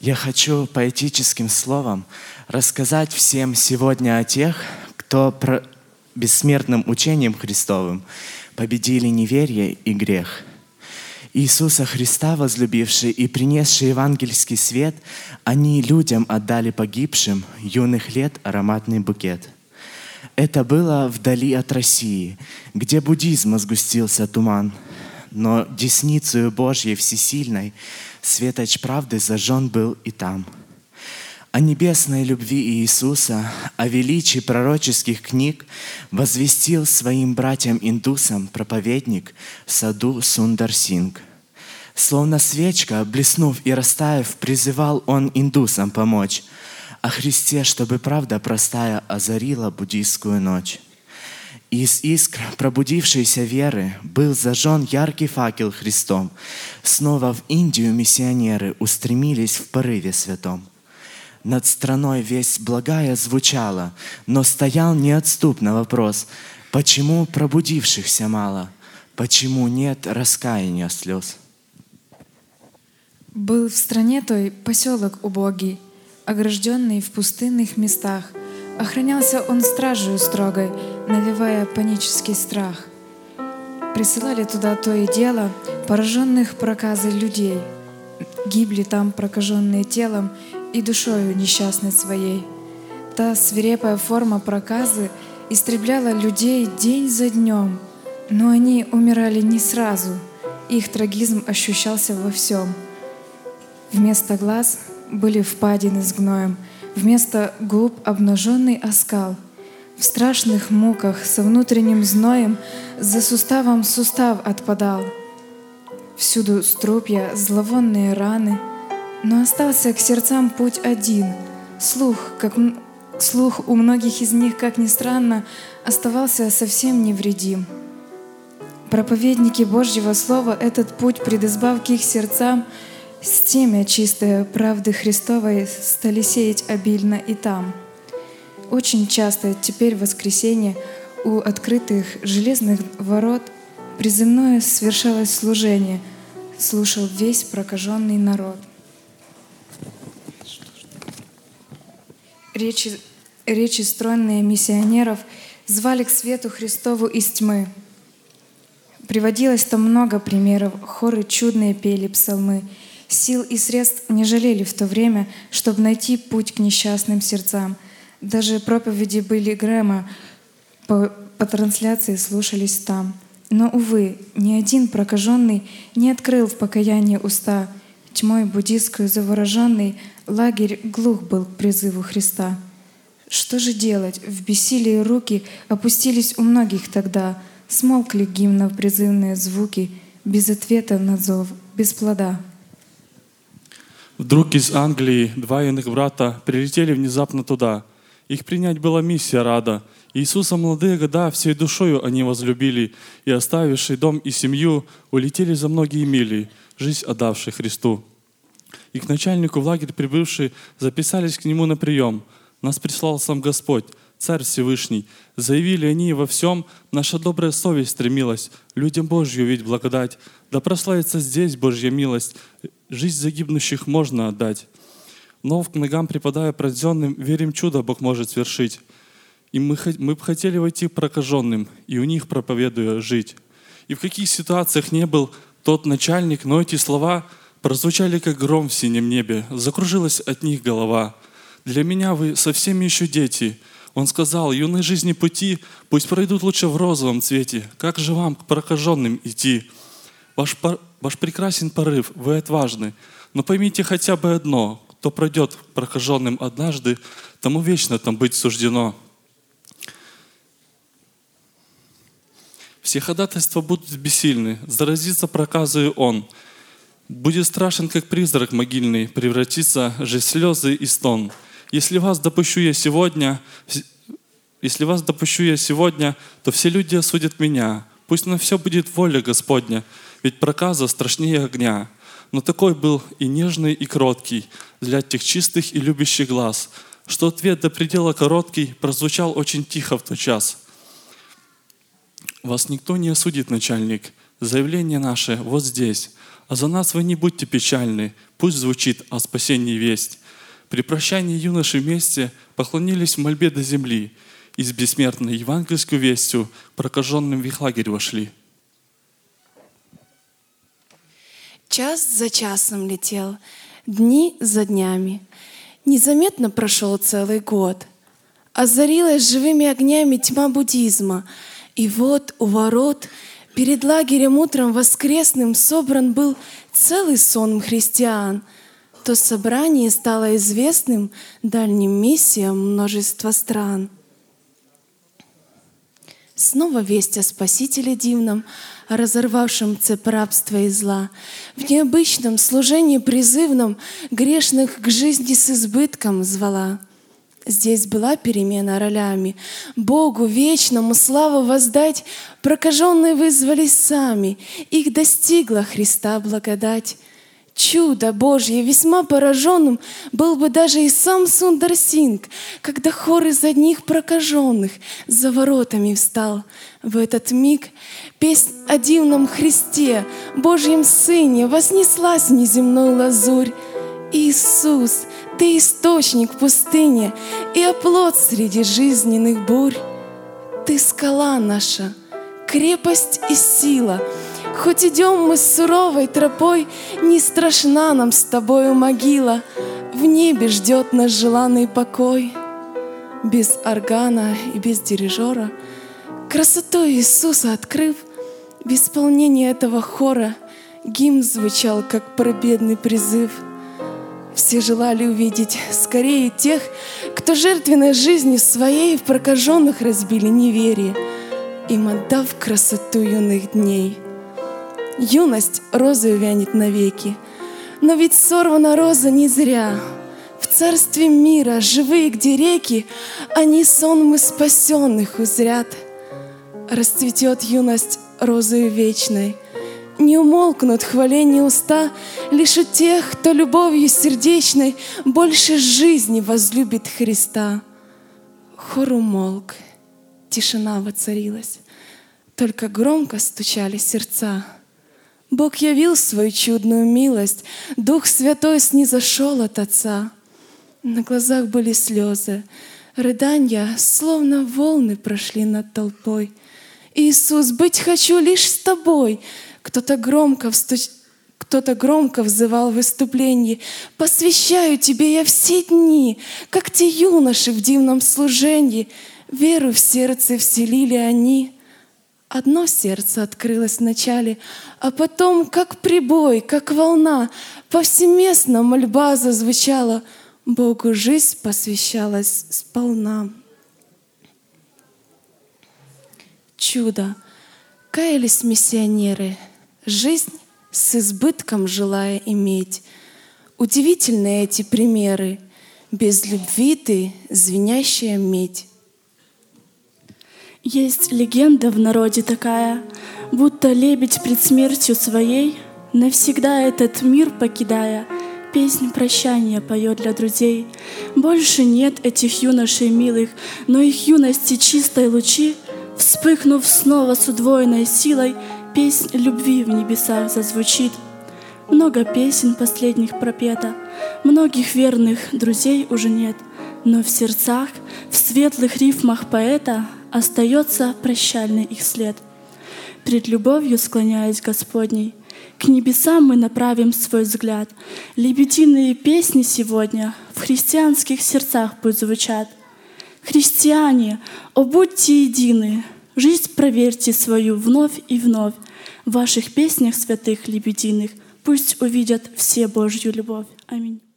Я хочу поэтическим словом рассказать всем сегодня о тех, кто бессмертным учением Христовым победили неверие и грех. Иисуса Христа, возлюбивший и принесший евангельский свет, они людям отдали погибшим юных лет ароматный букет. Это было вдали от России, где буддизма сгустился туман, но десницею Божьей всесильной светоч правды зажжен был и там. О небесной любви Иисуса, о величии пророческих книг возвестил своим братьям-индусам проповедник в саду Сундар-Синг. Словно свечка, блеснув и растаяв, призывал он индусам помочь о Христе, чтобы правда простая озарила буддийскую ночь. Из искр пробудившейся веры был зажжен яркий факел Христом. Снова в Индию миссионеры устремились в порыве святом. Над страной весть благая звучала, но стоял неотступно вопрос: почему пробудившихся мало? Почему нет раскаяния слез? Был в стране той поселок убогий, огражденный в пустынных местах. Охранялся он стражей строгой, навевая панический страх. Присылали туда то и дело пораженных проказой людей. Гибли там прокаженные телом и душою несчастной своей. Та свирепая форма проказы истребляла людей день за днем, но они умирали не сразу. Их трагизм ощущался во всем. Вместо глаз были впадины с гноем, вместо губ обнаженный оскал. В страшных муках со внутренним зноем за суставом сустав отпадал. Всюду струпья, зловонные раны, но остался к сердцам путь один. Слух у многих из них, как ни странно, оставался совсем невредим. Проповедники Божьего Слова этот путь предизбав к их сердцам, семя чистое правды Христовой стали сеять обильно и там. Очень часто теперь в воскресенье у открытых железных ворот приземное свершалось служение, слушал весь прокаженный народ. Речи стройные миссионеров звали к свету Христову из тьмы. Приводилось там много примеров, хоры чудные пели псалмы. Сил и средств не жалели в то время, чтобы найти путь к несчастным сердцам. Даже проповеди Билли Грэма по трансляции слушались там. Но, увы, ни один прокаженный не открыл в покаянии уста. Тьмой буддистскую завороженный лагерь глух был к призыву Христа. Что же делать? В бессилии руки опустились у многих тогда. Смолкли гимнов призывные звуки, без ответа на зов, без плода. Вдруг из Англии 2 юных брата прилетели внезапно туда. Их принять была миссия рада. Иисуса молодые года всей душою они возлюбили, и, оставивший дом и семью, улетели за многие мили, жизнь отдавшей Христу. И к начальнику в лагерь прибывшие записались к нему на прием. Нас прислал сам Господь, Царь Всевышний. Заявили они во всем, наша добрая совесть стремилась людям Божью ведь благодать. Да прославится здесь Божья милость, жизнь загибнущих можно отдать. Но к ногам припадая пронзенным, верим, чудо Бог может свершить. И мы бы хотели войти прокаженным, и у них, проповедуя, жить. И в каких ситуациях не был тот начальник, но эти слова прозвучали, как гром в синем небе. Закружилась от них голова. Для меня вы совсем еще дети. Он сказал: юной жизни пути пусть пройдут лучше в розовом цвете. Как же вам к прокаженным идти? Ваш прекрасен порыв, вы отважны. Но поймите хотя бы одно: кто пройдет к прокаженным однажды, тому вечно там быть суждено. Все ходатайства будут бессильны, заразится проказою он. Будет страшен, как призрак могильный, превратится же в слезы и стон. Если вас допущу я сегодня, то все люди осудят меня. Пусть на все будет воля Господня, ведь проказа страшнее огня. Но такой был и нежный, и кроткий для тех чистых и любящих глаз, что ответ до предела короткий прозвучал очень тихо в тот час. Вас никто не осудит, начальник. Заявление наше вот здесь. А за нас вы не будьте печальны, пусть звучит о спасении весть. При прощании юноши вместе поклонились в мольбе до земли и с бессмертной евангельской вестью прокаженным в их лагерь вошли. Час за часом летел, дни за днями. Незаметно прошел целый год. Озарилась живыми огнями тьма буддизма. И вот у ворот перед лагерем утром воскресным собран был целый сон христиан. То собрание стало известным дальним миссиям множества стран. Снова весть о Спасителе дивном, о разорвавшем цепь рабства и зла, в необычном служении призывном грешных к жизни с избытком звала. Здесь была перемена ролями. Богу вечному славу воздать прокаженные вызвались сами. Их достигла Христа благодать. Чудо Божье весьма пораженным был бы даже и сам Сундар Синг, когда хор из одних прокаженных за воротами встал. В этот миг песнь о дивном Христе, Божьем Сыне, вознеслась в неземную лазурь. Иисус, Ты источник в пустыне и оплот среди жизненных бурь. Ты скала наша, крепость и сила. Хоть идем мы с суровой тропой, не страшна нам с Тобою могила. В небе ждет нас желанный покой. Без органа и без дирижера, красоту Иисуса открыв, в исполнении этого хора гимн звучал, как пробедный призыв. Все желали увидеть скорее тех, кто жертвенной жизнью своей в прокаженных разбили неверие, им отдав красоту юных дней. Юность розою вянет навеки, но ведь сорвана роза не зря. В царстве мира, живые где реки, они сонмы спасенных узрят. Расцветет юность розою вечной, не умолкнут хваления уста лишь у тех, кто любовью сердечной больше жизни возлюбит Христа. Хор умолк, тишина воцарилась, только громко стучали сердца. Бог явил свою чудную милость, Дух Святой снизошел от Отца. На глазах были слезы, рыдания, словно волны прошли над толпой. Иисус, быть хочу лишь с Тобой. Кто-то громко взывал в выступлении: посвящаю Тебе я все дни, как те юноши в дивном служении. Веру в сердце вселили они. Одно сердце открылось вначале, а потом, как прибой, как волна, повсеместно мольба зазвучала, Богу жизнь посвящалась сполна. Чудо! Каялись миссионеры, жизнь с избытком желая иметь. Удивительны эти примеры, без любви ты звенящая медь. Есть легенда в народе такая, будто лебедь пред смертью своей, навсегда этот мир покидая, песнь прощания поет для друзей. Больше нет этих юношей милых, но их юности чистой лучи, вспыхнув снова с удвоенной силой, песнь любви в небесах зазвучит. Много песен последних пропето, многих верных друзей уже нет, но в сердцах, в светлых рифмах поэта остается прощальный их след. Пред любовью склоняясь Господней, к небесам мы направим свой взгляд. Лебединые песни сегодня в христианских сердцах пусть звучат. Христиане, о будьте едины, жизнь проверьте свою вновь и вновь. В ваших песнях святых лебединых пусть увидят все Божью любовь. Аминь.